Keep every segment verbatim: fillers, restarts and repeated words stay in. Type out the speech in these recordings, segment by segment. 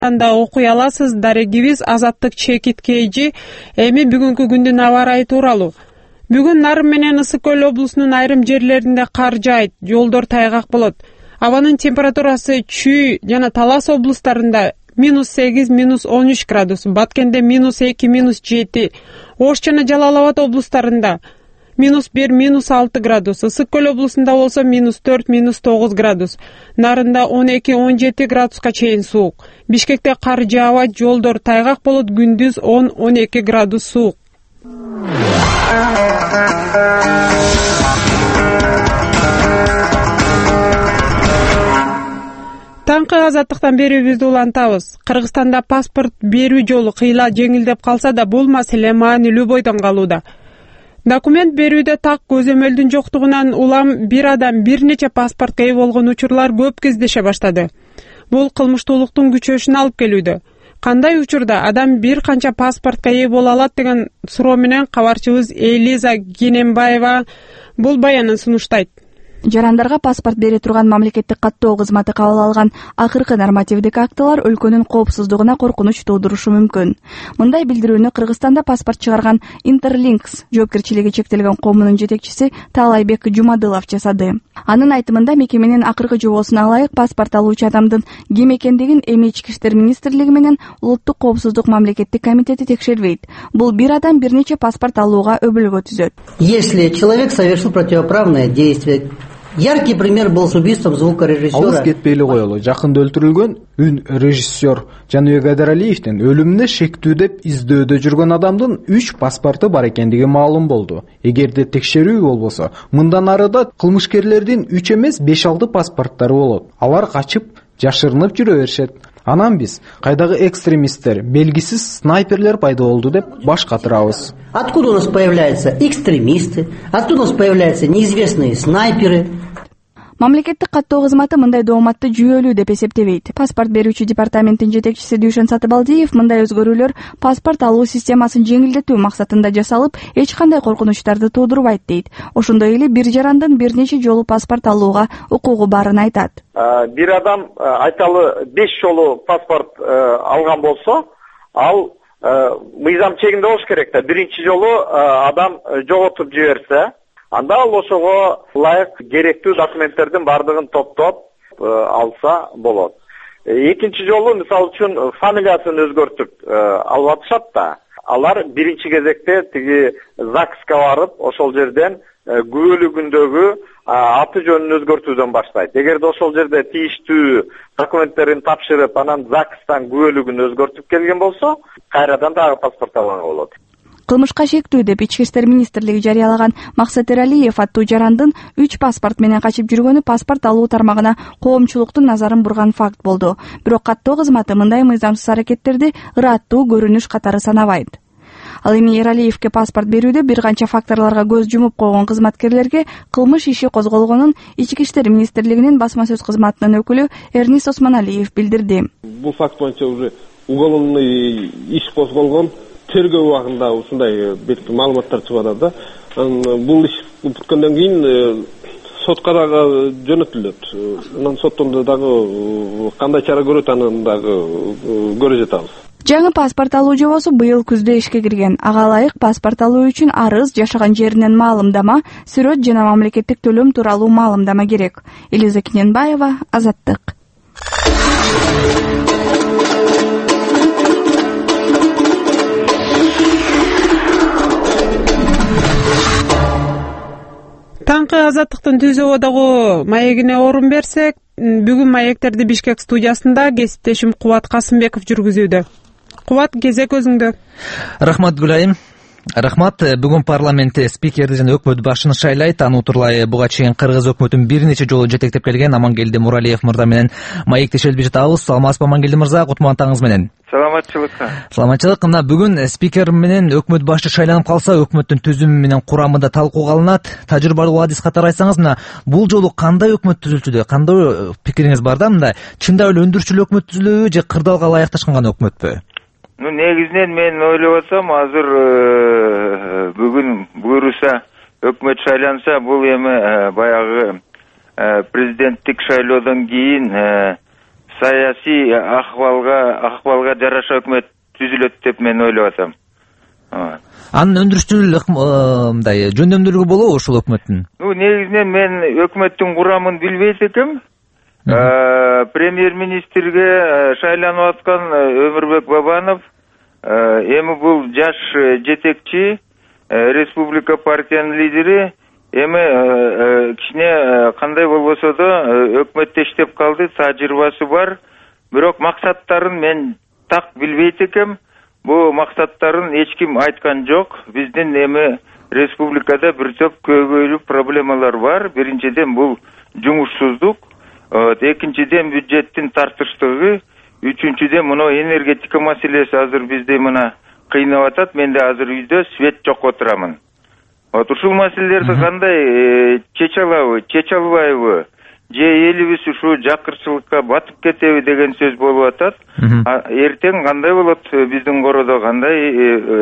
анда окуй аласыз. Дарегибиз Азаттык Чекит Кейжи. Эми бүгүнкү күндүн аба ырайы тууралуу. Бүгүн Нарын менен Ысык Көл облусунун айрым жерлеринде кар жаайт, жолдор тайгак болот. Абанын температурасы Чүй жана Талас облустарында минус сегиз, минус он үч градус, Баткенде минус эки, минус жети, Ош жана Жалал Абад облустарында минус бир, минус алты градус, Ысык Көл облусунда болсо минус төрт, минус тогуз градус, Нарында он эки, он жети градуска чейин суук. Бишкекте кар жаабайт, жолдор тайгак болот, күндүз он, он эки градус суук. Таңкы азаттыктан берүүбүздү улантабыз. Кыргызстанда паспорт берүү жолу кыйла жеңилдеп калса да, бул маселе маанилүү бойдон калууда. Документ берүүдө так көзөмөлдүн жоктугунан улам бир адам бир нече паспортко ээ болгон учурлар көп кездеше баштады. Бул кылмыштуулуктун күчөшүнө алып келүүдө. Кандай учурда адам бир канча паспортко ээ боло алат деген суроо менен кабарчыбыз Элиза Генембаева бул баянын сунуштайт. Жарандарга паспорт бере турган мамлекеттик каттоо кызматы кабыл алган акыркы нормативдик актылар өлкөнүн коопсуздугуна коркунуч туудурушу мүмкүн. Мындай билдирүүнү Кыргызстанда паспорт чыгарган Интерлинкс жоопкерчилиги чектелген коомунун жетекчиси Таалайбек Жумадылов жасады. Анын айтымында мекеменин акыркы жобосуна ылайык паспорт алуучу адамдын ким экендигин эми Ички иштер министрлиги менен Улуттук коопсуздук мамлекеттик комитети текшербейт. Бул бир адам бир нече паспорт алууга өбөлгө түзөт. Если человек совершил противоправное действие, яркий пример был с убийством звукорежиссера. Алыс кетпейли коелу. Жакында өлтүрүлгөн үн режиссер Жаныбек Айдаралиевдин өлүмүнө шектүү деп издөөдө жүргөн адамдын үч паспорту бар экендиги маалым болду. Эгерде текшерүү болбосо, мындан ары да кылмышкерлердин үч эмес беш алты паспорттары болот. Алар качып, жашырынып жүрө беришет. Анан биз кайдагы экстремисттер, белгисиз снайперлер пайда болду деп баш катырабыз. Откуда у нас появляются экстремисты? Откуда у нас появляются неизвестные снайперы? Мамлекеттик каттоо кызматы мындай дооматты жүйөлүү деп эсептебейт. Паспорт берүүчү департаменттин жетекчиси Дүйшөн Сатыбалдиев мындай өзгөрүүлөр паспорт алуу системасын жеңилдетүү максатында жасалып, эч кандай коркунучтарды туудурбайт дейт. Ошондой эле бир жарандын бир нече жолу паспорт алууга укугу барын айтат. Бир адам айталы беш жолу паспорт алган болсо, ал мыйзам чегинде болуш керек да. Биринчи жолу адам жоготуп жиберсе, анда ал ошого ылайык керектүү документтердин бардыгын топтоп алса болот. Экинчи жолу мисалы үчүн фамилиясын өзгөртүп алып атышат да. Алар биринчи кезекте тиги ЗАГСка барып, ошол жерден күбөлүгүндөгү аты жөнүн өзгөртүүдөн баштайт. Эгерде ошол жерде тийиштүү документтерин тапшырып, анан ЗАГСтан күбөлүгүн өзгөртүп келген болсо, кайрадан дагы паспорт алганга болот. Кылмышка шектүү деп Ички иштер министрлиги жарыялаган Максат Эралиев аттуу жарандын үч паспорт менен качып жүргөнү паспорт алуу тармагына коомчулуктун назарын бурган факт болду. Бирок каттоо кызматы мындай мыйзамсыз аракеттерди ыраттуу көрүнүш катары санабайт. Ал эми Эралиевке паспорт берүүдө бир канча факторлорго көз жумуп койгон кызматкерлерге кылмыш иши козголгонун Ички иштер министрлигинин басма сөз кызматынын өкүлү Эрнис Осмоналиев билдирди. Бул факт боюнча уже уголовный иш козголгон. Тергөө убагында ушундай бетки маалыматтар чыгып атат да. Бул иш бүткөндөн кийин сотко дагы жөнөтүлөт. Анан соттон дагы кандай чара көрөт, анан дагы көрө жатабыз. Жаңы паспорт алуу жобосу быйыл күздө ишке кирген. Ага ылайык паспорт алуу үчүн арыз, жашаган жеринен маалымдама, сүрөт жана мамлекеттик төлөм тууралуу маалымдама керек. Элиза Генембаева, Азаттык. Таңкы азаттыктын түзөөдөгү маегине орун берсек, бүгүн маектерди Бишкек студиясында кесиптешим Кубат Касымбеков жүргүзүүдө. Кубат, кезек өзүңдө. Рахмат Гүлайым. Рахмат. Бүгүн парламентте спикерди жана өкмөт башчыны шайлайт. Аны утурлай буга чейин кыргыз өкмөтүн бир нече жолу жетектеп келген Амангелди Муралиев мырза менен маектешелип жатабыз. Саламатсызбы Амангелди мырза, кутмандыгыңыз менен. Саламатчылыкка. Саламатчылык. Мына бүгүн спикер менен өкмөт башчы шайланып калса, өкмөттүн түзүмү менен курамы да талкууга алынат. Тажрыйбалуу адис катары айтсаңыз, мына бул жолу кандай өкмөт түзүлчүдө? Кандай пикириңиз бар да? Мында чындап эле өндүрчүлүү өкмөт түзүлөбү же кырдаалга ылайыкташкан өкмөтпү? Ну, негизинен мен ойлоп атсам, азыр бүгүн буйруса өкмөт шайланса, бул эми баягы президенттик шайлоодон кийин саясий акыбалга акыбалга жараша өкмөт түзүлөт деп мен ойлоп атам. Анын өндүрүштүү мындай жөндөмдүүлүгү болобу ушул өкмөттүн? Ну, негизинен мен өкмөттүн курамын билбейт экем. Премьер-министрге шайланып аткан Өмүрбек Бабанов эми бул жаш жетекчи, республика партиянын лидери, эми кичине кандай болбосо да өкмөттө иштеп калды, тажрыйбасы бар. Бирок максаттарын мен так билбейт экем. Бу максаттарын эч ким айткан жок. Биздин эми республикада бир топ көйгөйлүү проблемалар бар. Биринчиден бул жумушсуздук, экинчиден бюджеттин тартыштыгы, үчүнчүдөн мына энергетика маселеси азыр бизди мына кыйнап атат. Мен да азыр үйдө свет жок отурамын. Вот ушул маселелерди кандай чече алабы, чече албайбы? Же элибиз ушу жакырчылыкка батып кетеби деген сөз болуп атат. Эртең кандай болот биздин кородо, кандай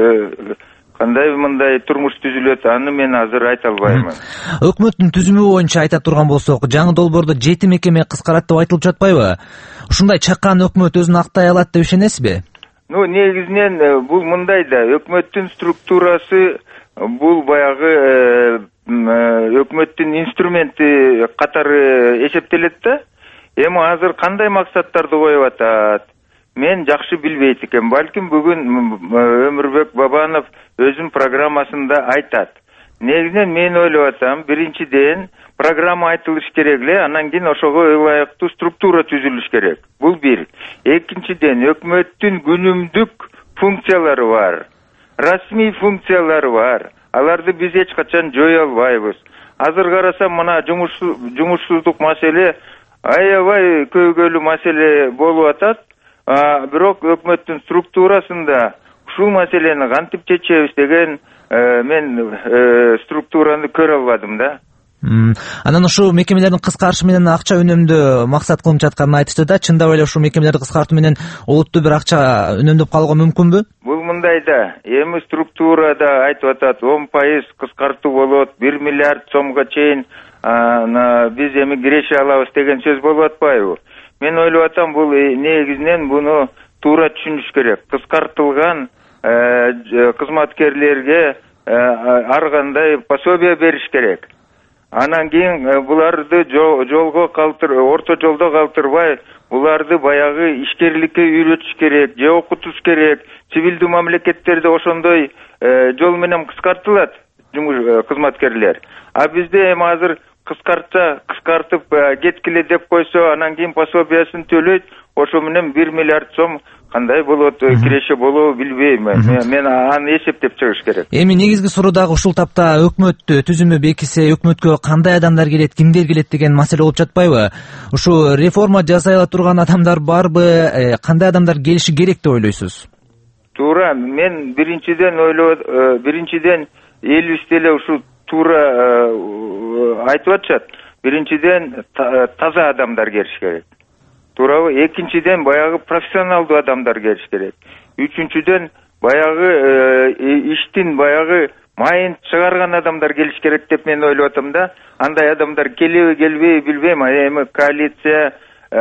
кандай мындай турмуш түзүлөт, аны мен азыр айта албаймын. Өкмөттүн түзүмү боюнча айта турган болсок, жаңы долбоордо жети мекеме кыскарат деп айтылып жатпайбы? Ушундай чакан өкмөт өзүн актай алат деп ишенесизби? Ну, негизинен бул мындай да, өкмөттүн структурасы бул баягы өкмөттүн инструменти катары эсептелет да. Эми азыр кандай максаттарды коюп атат? Мен жакшы билбейт экем. Балким бүгүн Өмүрбек Бабанов өзүнүн программасында айтат. Негизинен мен ойлоп атам, биринчиден программа айтылыш керек эле, анан кийин ошого ылайыктуу структура түзүлүш керек. Бул бир. Экинчиден өкмөттүн күнүмдүк функциялары бар. Расмий функциялары бар. Аларды биз эч качан жое албайбыз. Азыр карасам мына жумушсуздук маселе аябай көйгөйлүү маселе болуп атат. Бирок өкмөттүн структурасында ушул маселени кантип чечебиз деген мен структураны көрө албадым да. Анан ушул мекемелердин кыскарышы менен акча үнөмдөө максат кылып жатканын айтышты да. Чындап эле ушул мекемелерди кыскартуу менен олуттуу бир акча үнөмдөп калууга мүмкүнбү? Бул мындай да, эми структурада айтып атат он пайыз кыскартуу болот, бир миллиард сомго чейин биз эми киреше алабыз деген сөз болуп атпайбы? Мен ойлоп атам, бул негизинен буну туура түшүнүш керек. Кыскартылган кызматкерлерге ар кандай пособие бериш керек. Анан кийин буларды жолго калтыр, орто жолдо калтырбай, буларды баягы ишкерликке үйрөтүш керек, же окутуш керек. Цивилдүү мамлекеттерде ошондой жол менен кыскартылат кызматкерлер. А бизде эми азыр кыскартса, кыскартып кеткиле деп койсо, анан кийин пособиясын төлөйт. Ошо менен бир миллиард сом кандай болот, киреше болобу билбейм. Мен аны эсептеп чыгыш керек. Эми негизги суроо дагы ушул тапта өкмөт түзүмү бекисе, өкмөткө кандай адамдар келет, кимдер келет деген маселе болуп жатпайбы? Ушу реформа жасай ала турган адамдар барбы? Кандай адамдар келиши керек деп ойлойсуз? Туура, мен биринчиден ойлоп, биринчиден элибиз деле ушу туура айтып атышат. Биринчиден таза адамдар келиш керек. Туурабы? Экинчиден баягы профессионалдуу адамдар келиш керек. Үчүнчүдөн баягы иштин баягы майын чыгарган адамдар келиш керек деп мен ойлоп атам да. Андай адамдар келеби, келбейби билбейм. Эми коалиция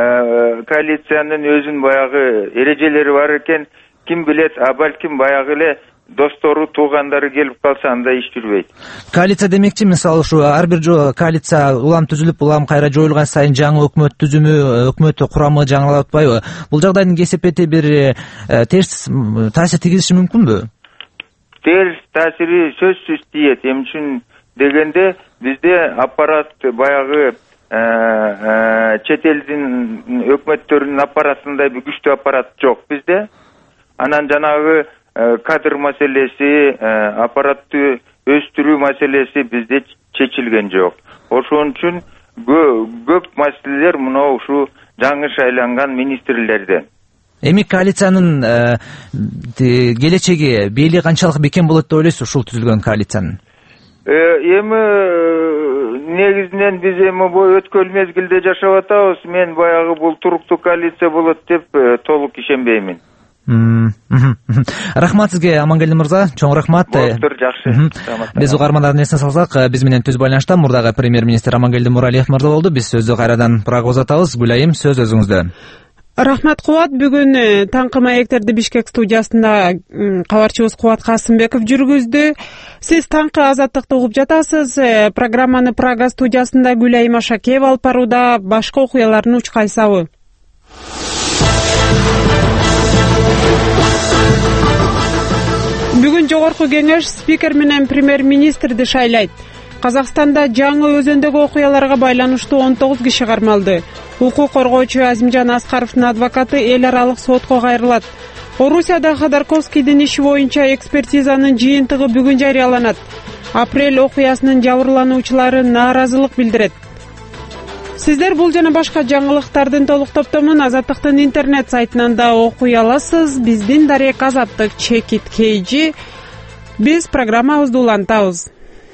коалициянын өзүнүн баягы эрежелери бар экен. Ким билет, а балким баягы эле достору, туугандары келип калса андай иш жүрбөйт. Коалиция демекчи, мисалы ушу ар бир коалиция улам түзүлүп, улам кайра жоюлган сайын жаңы өкмөт түзүмү, өкмөт курамы жаңылап атпайбы? Бул жагдайдын кесепети бир терс таасир тийгизиши мүмкүнбү? Терс таасири сөзсүз тийет. Эмне үчүн дегенде бизде аппарат баягы чет элдин өкмөттөрүнүн аппаратындай бир күчтүү аппарат жок бизде. Анан жанагы кадр маселеси, аппаратты өстүрүү маселеси бизде чечилген жок. Ошон үчүн көп маселелер мына ушу жаңы шайланган министрлерден. Эми коалициянын келечеги, бейли канчалык бекем болот деп ойлойсуз ушул түзүлгөн коалициянын? Эми негизинен биз эми бу өткөн мезгилде жашап атабыз. Мен баягы бул туруктуу коалиция болот деп толук ишенбеймин. Рахмат сизге, Амангелди мырза, чоң рахмат. Болуптур, жакшы. Биз угармандардын эсине салсак, биз менен түз байланышта мурдагы премьер-министр Амангелди Нуралиев мырза болду. Биз сөздү кайрадан прогноз атабыз. Гүлайым, сөз өзүңүздө. Рахмат, Кубат. Бүгүн таңкы маектерди Бишкек студиясында кабарчыбыз Кубат Касымбеков жүргүздү. Сиз таңкы Азаттыкты угуп жатасыз. Программаны Прага студиясында Гүлай Машакеева алып барууда. Башка окуялардын уч кайсабы. Бүгүн жогорку кеңеш спикер менен премьер-министрди шайлайт. Казакстанда жаңы өзөндөгү окуяларга байланыштуу он тогуз киши кармалды. Укук коргоочу Азимжан Аскаровдун адвокаты эл аралык сотко кайрылат. Орусияда Ходорковскийдин иши боюнча экспертизанын жыйынтыгы бүгүн жарыяланат. Апрель окуясынын жабырлануучулары нааразылык билдирет. Сиздер бул жана башка жаңылыктардын толук топтомун Азаттыктын интернет сайтынан да окуй аласыз. Биздин дарек Азаттык чекит кейжи. Биз программабызды улантабыз.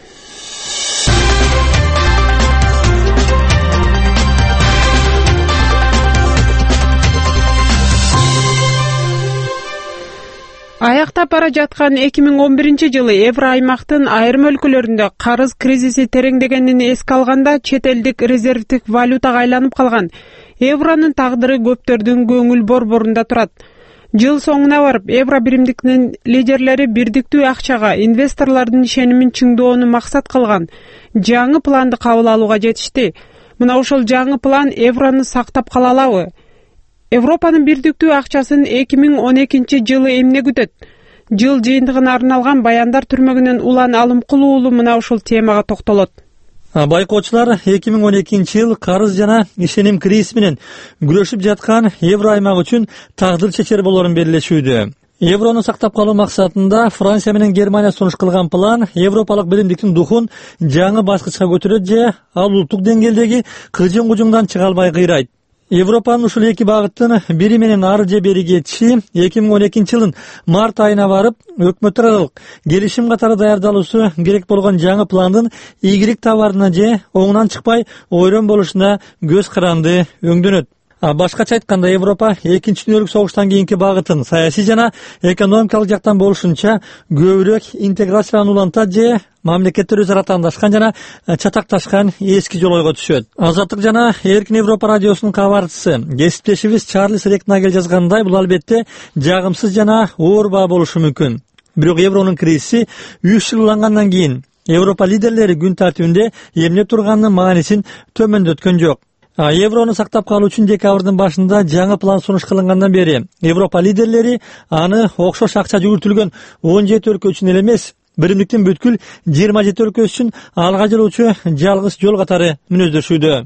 Аяктап бара жаткан эки миң он биринчи жылы Евро аймактын айрым өлкөлөрүндө карыз кризиси тереңдегенин эске алганда чет элдик резервдик валютага айланып калган евронун тагдыры көптөрдүн көңүл борборунда турат. Жыл соңуна барып евро биримдигинин лидерлери бирдиктүү акчага инвесторлордун ишенимин чыңдоону максат кылган жаңы планды кабыл алууга жетишти. Мына ошол жаңы план еврону сактап кала алабы? Европанын бирдиктүү акчасын эки миң он экинчи жылы эмне күтөт? Жыл жыйынтыгына арналган баяндар түрмөгүнөн Улан Алымкулуу уулу мына ушул темага токтолот. Байкоочулар, эки миң он экинчи жыл карыз жана ишеним кризиси менен күрөшүп жаткан евро аймак үчүн тагдыр чечер болорун белгилешүүдө. Еврону сактап калуу максатында Франция менен Германия сунуш кылган план европалык биримдиктин духун жаңы баскычка көтөрөт же ал улуттук деңгээлдеги кыжың-кужуңдан чыга албай кыйрайт. Европанын ушул эки багыттын бири менен ары же бери кетиши эки миң он экинчи жылдын март айына барып өкмөттөр аралык келишим катары даярдалуусу керек болгон жаңы пландын ийгилик табарына же оңунан чыкпай ойрон болушуна көз каранды өңдөнөт. Башкача айтканда, Европа экинчи дүйнөлүк согуштан кийинки багытын саясий жана экономикалык жактан болушунча көбүрөөк интеграцияланууну улантат же мамлекеттер өз ара таандашкан жана чатакташкан эски жол ойго түшөт. Азаттык жана Эркин Европа радиосунун кабарчысы, кесиптешибиз Чарльз Рекнагел жазгандай, бул албетте жагымсыз жана оор баа болушу мүмкүн. Бирок евронун кризиси үч жыл улангандан кийин Европа лидерлери күн тартибинде эмне турганынын маанисин төмөндөткөн жок. Еврону сактап калуу үчүн декабрдын башында жаңы план сунуш кылынгандан бери Европа лидерлери аны окшош акча жүгүртүлгөн он жети өлкө үчүн эле эмес, биримдиктин бүткүл жыйырма жети өлкөсү үчүн алга жылуучу жалгыз жол катары мүнөздөшүүдө.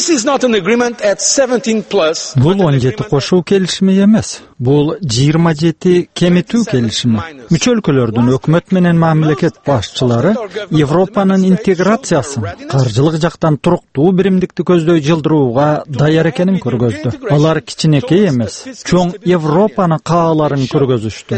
Бул он жети кошуу келишими эмес. Бул жыйырма жети кемитүү келишими. Мүчө өлкөлөрдүн өкмөт менен мамлекет башчылары Европанын интеграциясын каржылык жактан туруктуу биримдикти көздөй жылдырууга даяр экенин көргөздү. Алар кичинекей эмес, чоң Европаны кааларын көргөзүштү.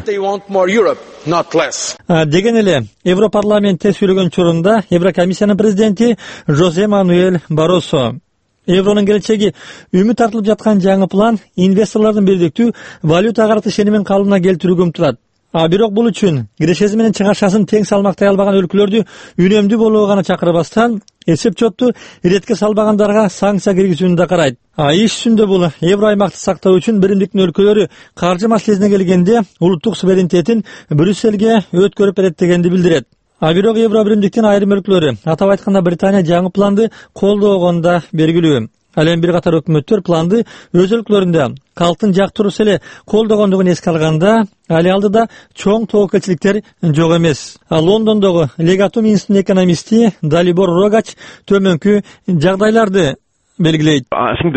Деген эле Европарламентте сүйлөгөн чорунда Еврокомиссиянын президенти Жозе Мануэль Барросо евронун келечеги үмүт артылып жаткан жаңы план инвесторлордун бирдиктүү валютага каршы ишенимин калыбына келтирүүгө умтулат. А бирок бул үчүн кирешеси менен чыгашасын тең салмактай албаган өлкөлөрдү үнөмдүү болууга гана чакырбастан, эсеп-чотту иретке салбагандарга санкция киргизүүнү да карайт. А иш жүзүндө бул евро аймакты сактоо үчүн биримдиктин өлкөлөрү каржы маселесине келгенде улуттук суверенитетин Брюссельге өткөрүп берет дегенди билдирет. А бирок евро биримдиктин айрым өлкөлөрү, атап айтканда Британия жаңы планды колдогону да белгилүү. Ал эми бир катар өкмөттөр планды өз өлкөлөрүндө калктын жактыруусу эле колдогондугун эске алганда, али алдыда чоң тобокелчиликтер жок эмес. Лондондогу Легатум институтунун экономисти Далибор Рогач төмөнкү жагдайларды белгилейт.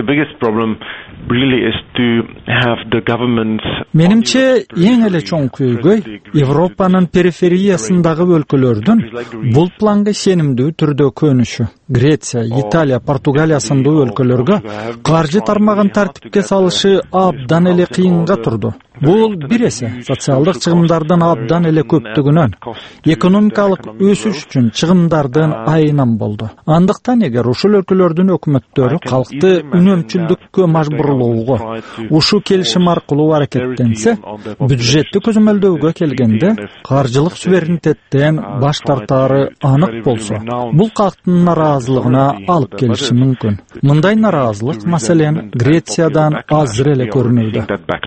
Менимче эң эле чоң көйгөй Европанын перифериясындагы өлкөлөрдүн бул планга сенимдүү түрдө көнүшү. Греция, Италия, Португалия сындуу өлкөлөргө каржы тармагын тартипке салышы абдан эле кыйынга турду. Бул бир эсе социалдык чыгымдардын абдан эле көптүгүнөн, экономикалык өсүш үчүн чыгымдардын айынан болду. Андыктан эгер ушул өлкөлөрдүн өкмөттөрү калкты үнөмчүлдүккө мажбурлоого, ушул келишим аркылуу аракеттенсе, бюджетти көзөмөлдөөгө келгенде каржылык суверенитеттен баш тартаары анык болсо, бул калктын нараазылыгына алып келиши мүмкүн. Мындай нараазылык маселен Грециядан азыр эле көрүнүүдө.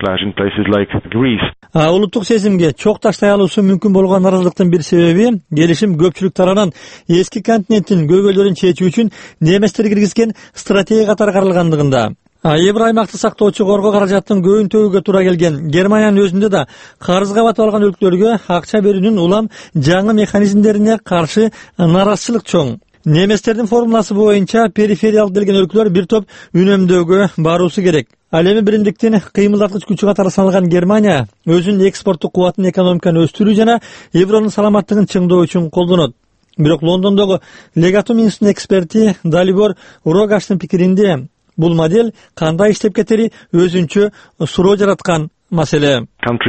Улуттук сезимге чок таштай алуусу мүмкүн болгон нараазылыктын бир себеби келишим көпчүлүк тарабынан эски континенттин көйгөйлөрүн чечүү үчүн неместер киргизген стратегия катары каралгандыгында. Евро аймакты сактоочу корго каражаттын көбүн төгүүгө туура келген Германиянын өзүндө да карызга батып алган өлкөлөргө акча берүүнүн улам жаңы механизмдерине каршы нараазычылык чоң. Неместердин формуласы боюнча перифериялык делген өлкөлөр бир топ үнөмдөөгө баруусу керек. Ал эми биримдиктин кыймылдаткыч күчү катары саналган Германия өзүнүн экспорттук кубатын, экономиканы өстүрүү жана евронун саламаттыгын чыңдоо үчүн колдонот. Бирок Лондондогу Легатум институтунун эксперти Далибор Рогаштын пикиринде бул модель кандай иштеп кетери өзүнчө суроо жараткан маселе.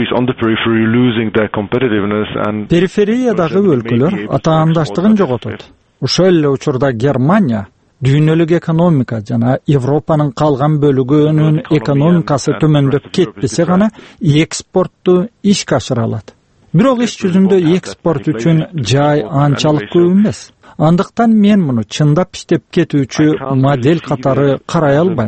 Перифериядагы өлкөлөр атаандаштыгын жоготот. Ошол эле учурда Германия дүйнөлүк экономика жана Европанын калган бөлүгүнүн экономикасы төмөндөп кетпесе гана экспортту ишке ашыра алат. Бирок иш жүзүндө экспорт үчүн жай анчалык көп эмес. Андыктан мен муну чындап иштеп кетүүчү модель катары карай албайм.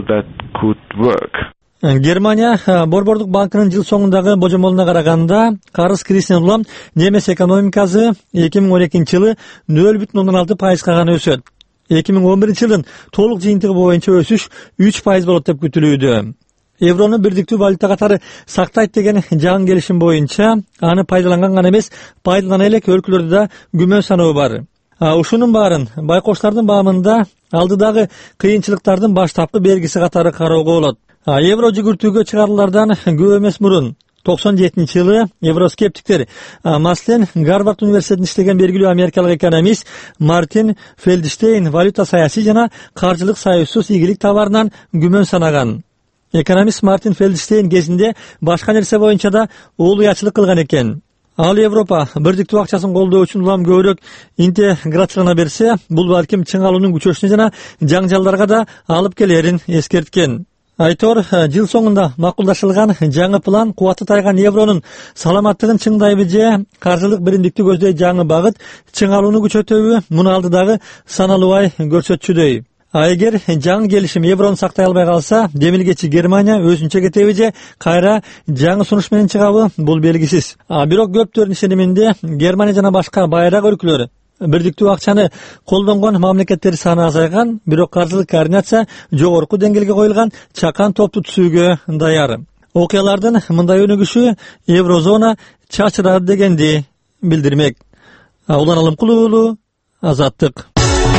Германия Борбордук банкынын жыл соңундагы божомолуна караганда, карыз кризисинен улам немес экономикасы эки миң он экинчи жылы нөл бүтүн ондон алты пайызга гана өсөт. эки миң он биринчи жылдын толук жыйынтыгы боюнча өсүш үч пайыз болот деп күтүлүүдө. Еврону бирдиктүү валюта катары сактайт деген жаңы келишим боюнча аны пайдаланган гана эмес, пайдалана элек өлкөлөрдө да күмөн саноо бар. Ушунун баарын байкоштардын баамында алдыдагы кыйынчылыктардын баштапкы белгиси катары кароого болот. Евро жүгүртүүгө чыгарылардан көп эмес мурун токсон жетинчи жылы евроскептиктер, маселен Гарвард университетинде иштеген белгилүү америкалык экономист Мартин Фелдштейн валюта саясий жана каржылык союзсуз ийгилик табарынан күмөн санаган. Экономист Мартин Фелдштейн кезинде башка нерсе боюнча да уулуячылык кылган экен. Ал Европа бирдиктүү акчасын колдоо үчүн улам көбүрөөк интеграциялана берсе, бул балким чың алуунун күчөшүнө жана жаңжалдарга да алып келерин эскерткен. Айтор, жыл соңунда макулдашылган жаңы план кубаты тайган евронун саламаттыгын чыңдайбы же каржылык биримдикти көздөй жаңы багыт чың алууну күчөтөбү, муну алдыдагы саналуу ай көрсөтчүдөй. А эгер жаңы келишим еврону сактай албай калса, демилгечи Германия өзүнчө кетеби же кайра жаңы сунуш менен чыгабы, бул белгисиз. А бирок көптөрдүн ишениминде Германия жана башка байраак өлкөлөр бирдиктүү акчаны колдонгон мамлекеттер саны азайган, бирок каржылык координация жогорку деңгээлге коюлган чакан топту түзүүгө даяр. Окуялардын мындай өнүгүшү еврозона чачырады дегенди билдирмек. Улан Алымкулов уулу, Азаттык.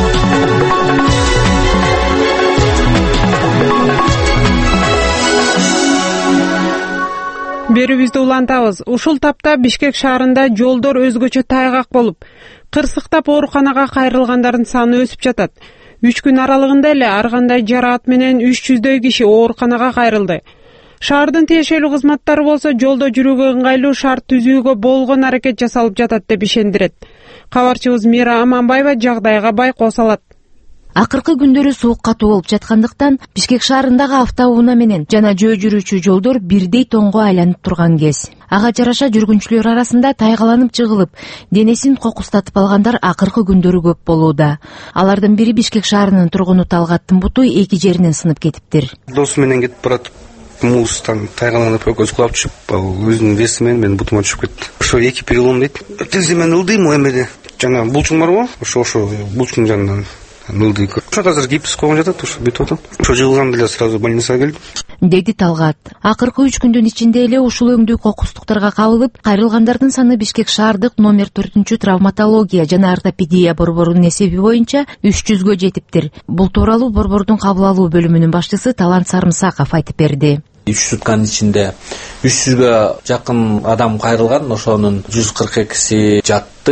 Берүүбүздү улантабыз. Ушул тапта Бишкек шаарында жолдор өзгөчө тайгак болуп, кырсыктап ооруканага кайрылгандардын саны өсүп жатат. үч күн аралыгында эле ар кандай жараат менен үч жүздөй киши ооруканага кайрылды. Шаардын тиешелүү кызматтары болсо жолдо жүрүүгө ыңгайлуу шарт түзүүгө болгон аракет жасалып жатат деп ишендирет. Кабарчыбыз Мира Аманбаева жагдайга байкоо салат. Акыркы күндөрү суук катуу болуп жаткандыктан Бишкек шаарындагы автоунаа менен жана жөө жүрүүчү жолдор бирдей тоңго айланып турган кез. Ага жараша жүргүнчүлөр арасында тайгаланып жыгылып, денесин кокустатып алгандар акыркы күндөрү көп болууда. Алардын бири Бишкек шаарынын тургуну Талгаттын буту эки жеринен сынып кетиптир. Досу менен кетип баратып, муустан тайгаланып экөөсү кулап түшүп, өзүнүн веси менен менин бутума түшүп кетти. Ошо эки перелом дейт. Тизимен ылдыйм, эмеде жана булчуң бар го, ошо ошо булчуң жанынан ылдый. Ошо азыр гипс койгон жатат, ошо бүтүп атат. Ошо жылганда эле сразу больницага келдим, деди Талгат. Акыркы үч күндүн ичинде эле ушул өңдүү кокустуктарга кабылып, кайрылгандардын саны Бишкек шаардык номер төртүнчү травматология жана ортопедия борборунун эсеби боюнча үч жүзгө жетиптир. Бул тууралуу борбордун кабыл алуу бөлүмүнүн башчысы Талант Сарымсаков айтып берди. үч сутканын ичинде үч жүзгө жакын адам кайрылган, ошонун жүз кырк экиси жатты,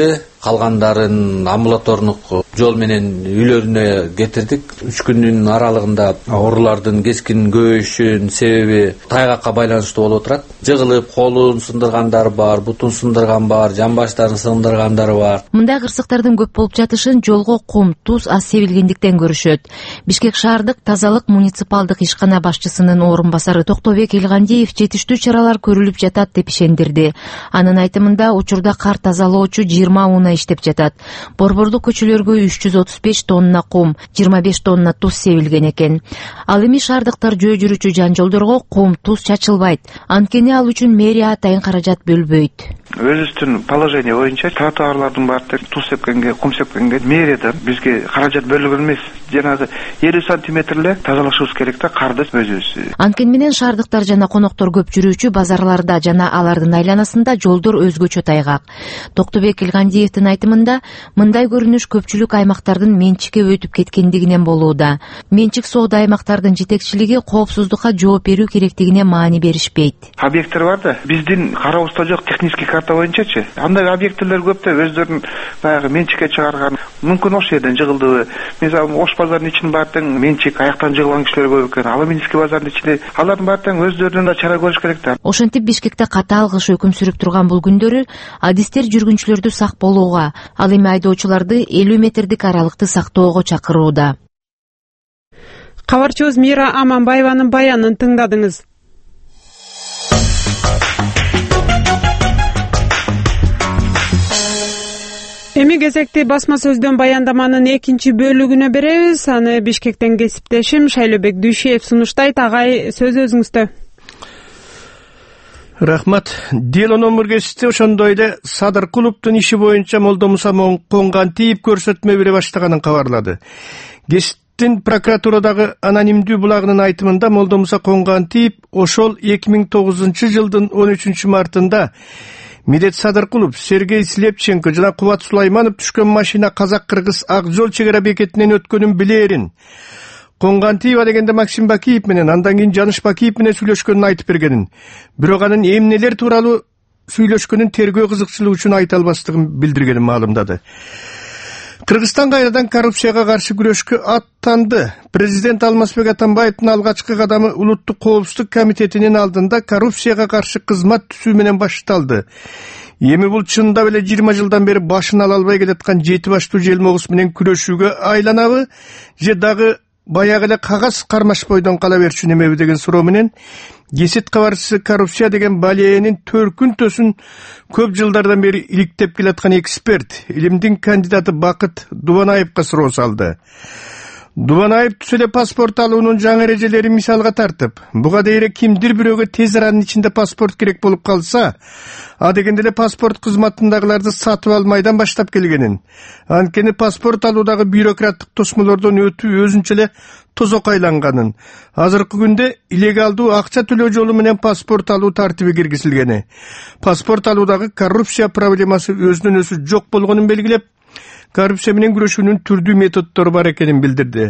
калгандарын амбулаторлук жол менен үйлөрүнө кетирдик. Үч күндүн аралыгында оорулардын кескин көбөйүшүнүн себеби тайгакка байланыштуу болуп отурат. Жыгылып колун сындыргандар бар, бутун сындырган бар, жамбаштарын сындыргандар бар. Мындай кырсыктардын көп болуп жатышын жолго кум, туз аз себилгендиктен көрүшөт. Бишкек шаардык тазалык муниципалдык ишкана башчысынын орун басары Токтобек Элгандиев жетиштүү чаралар көрүлүп жатат деп ишендирди. Анын айтымында учурда кар тазалоочу жыйырма уна иштеп жатат. Борбордук көчөлөргө үч жүз отуз беш тонна кум, жыйырма беш тонна туз себилген экен. Ал эми шаардыктар жөө жүрүүчү жан жолдорго кум, туз чачылбайт. Анткени ал үчүн мэрия атайын каражат бөлбөйт. Өзүбүздүн положение боюнча тротуарлардын баардыгы туз сепкенге, кум сепкенге мэриядан бизге каражат бөлүнгөн эмес. Жанагы элүү сантиметр эле тазалашыбыз керек да карды өзүбүз. Анткени менен шаардыктар жана коноктор көп жүрүүчү базарларда жана алардын айланасында жолдор өзгөчө тайгак. Токтобек Элгандиевдин айтымында мындай көрүнүш көпчүлүк аймактардын менчикке өтүп кеткендигинен болууда. Менчик соода аймактардын жетекчилиги коопсуздукка жооп берүү керектигине маани беришпейт. Объекттер бар да, биздин карабызда жок технический карта боюнчачы. Андай объекттер көп да, өздөрүнүн баягы менчикке чыгарган. Мүмкүн ошол жерден жыгылдыбы. Мисалы Ош базарынын ичинин баардыгы менчик, аяктан жыгылган кишилер көп экен. Алуминский базардын ичинде алардын баардыгы өздөрүнүн да чара көрүш керек да. Ошентип Бишкекте катаал кыш өкүм сүрүп турган бул күндөрү адистер жүргүнчүлөрдү сак болууга, ал эми айдоочуларды элүү метрдик аралыкты сактоого чакырууда. Кабарчыбыз Мира Аманбаеванын баянын тыңдадыңыз. Эми кезекти басма сөздөн баяндаманын экинчи бөлүгүнө беребиз. Аны Бишкектен кесиптешим Шайлообек Дүйшиев сунуштайт. Агай, сөз өзүңүздө. Рахмат. Дело номер кесипте ошондой эле Садыркуловдун иши боюнча Молдомуса Коңгантиев көрсөтмө бере баштаганын кабарлады. Кесиптин прокуратурадагы анонимдүү булагынын айтымында Молдомуса Коңгантиев ошол эки миң тогузунчу жылдын он үчүнчү мартында Медет Садыркулов, Сергей Слепченко жана Кубат Сулайманов түшкөн машина казак-кыргыз ак жол чек ара бекетинен өткөнүн билерин. Коңгантиева дегенде Максим Бакиев менен, андан кийин Жаныш Бакиев менен сүйлөшкөнүн айтып бергенин, бирок анын эмнелер тууралуу сүйлөшкөнүн тергөө кызыкчылыгы үчүн айта албастыгын билдиргенин маалымдады. Кыргызстан кайрадан коррупцияга каршы күрөшкө аттанды. Президент Алмазбек Атамбаевдин алгачкы кадамы Улуттук коопсуздук комитетинин алдында коррупцияга каршы кызмат түзүү менен башталды. Эми бул чындап эле жыйырма жылдан бери башын ала албай келаткан жети баштуу желмогус менен күрөшүүгө айланабы, же дагы баягы эле кагаз кармаш бойдон кала берчү немеби деген суроо менен Кесет кабарчысы коррупция деген балиянын төркүн төсүн көп жылдардан бери иликтеп келаткан эксперт, илимдин кандидаты Бакыт Дубанаевга суроо салды. Дубанаев түз эле паспорт алуунун жаңы эрежелерин мисалга тартып, буга дейре кимдир бирөөгө тез аранын ичинде паспорт керек болуп калса, а дегенде эле паспорт кызматындагыларды сатып алмайдан баштап келгенин, анткени паспорт алуудагы бюрократтык тосмолордон өтүү өзүнчө эле тозок айланганын, азыркы күндө илегалдуу акча төлөө жолу менен паспорт алуу тартиби киргизилгени, паспорт алуудагы коррупция проблемасы өзүнөн өзү жок болгонун белгилеп, коррупция менен күрөшүүнүн түрдүү методдору бар экенин билдирди.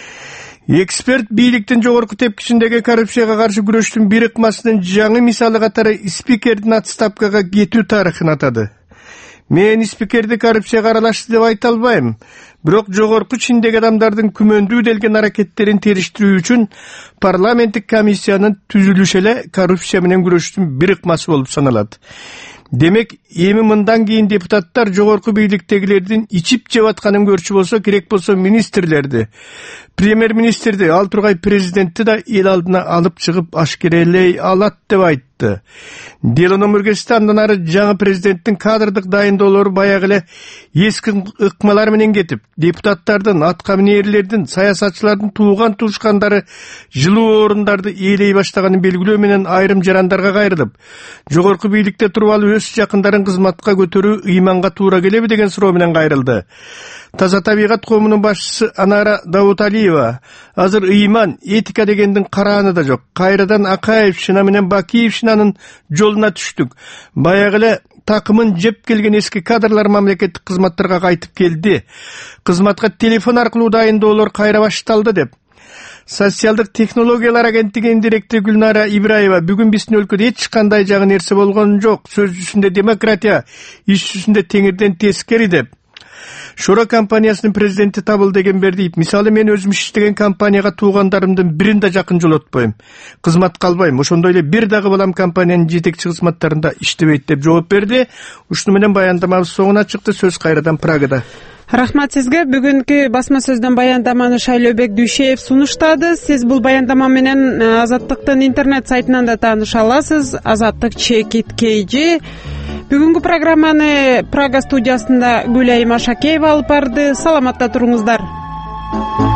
Эксперт бийликтин жогорку тепкичиндеги коррупцияга каршы күрөштүн бир ыкмасынын жаңы мисалы катары спикердин отставкага кетүү тарыхын атады. Мен спикерди коррупцияга аралашты деп айта албайм, бирок жогорку чиндеги адамдардын күмөндүү делген аракеттерин териштирүү үчүн парламенттик комиссиянын түзүлүшү эле коррупция менен күрөштүн бир ыкмасы болуп саналат. Демек, эми мындан кийин депутаттар жогорку бийликтегилердин ичип жеп атканын көрчү болсо, керек болсо министрлерди, премьер-министрди, ал тургай президентти да эл алдына алып чыгып ашкерелей алат деп айтты. Дело номер кесте андан ары жаңы президенттин кадрдык дайындоолору баягы эле эски ыкмалар менен кетип, депутаттардын, атка минээрлердин, саясатчылардын тууган туушкандары жылуу орундарды ээлей баштаганын белгилөө менен айрым жарандарга кайрылып, жогорку бийликте туруп алып өз жакындарын кызматка көтөрүү ыйманга туура келеби деген суроо менен кайрылды. Таза табигат коомунун башчысы Анара Дауталиева азыр ыйман, этика дегендин карааны да жок. Кайрадан Акаевшина менен Бакиевшинанын жолуна түштүк. Баягы эле такымын жеп келген эски кадрлар мамлекеттик кызматтарга кайтып келди. Кызматка телефон аркылуу дайындоолор кайра башталды деп. социалдык технологиялар агенттигинин директору Гүлнара Ибраева бүгүн биздин өлкөдө эч кандай жагы нерсе болгон жок, сөз жүзүндө демократия, иш жүзүндө теңирден тескери деп. Шора компаниясынын президенти табылды деген бердип, мисалы мен өзүм иштеген компанияга туугандарымдын бирин да жакын жолотпойм, кызматка албайм, ошондой эле бир дагы балам компаниянын жетекчи кызматтарында иштебейт деп жооп берди. Ушуну менен баяндамабыз соңуна чыкты. Сөз кайрадан Прагада. Рахмат сизге. Бүгүнкү басма сөздөн баяндаманы Шайлообек Дүйшеев сунуштады. Сиз бул баяндама менен Азаттыктын интернет сайтынан да тааныша аласыз. Азаттык чекит kg. Бүгүнкү программаны Прага студиясында Гүлайым Ашакеева алып барды. Саламатта туруңуздар.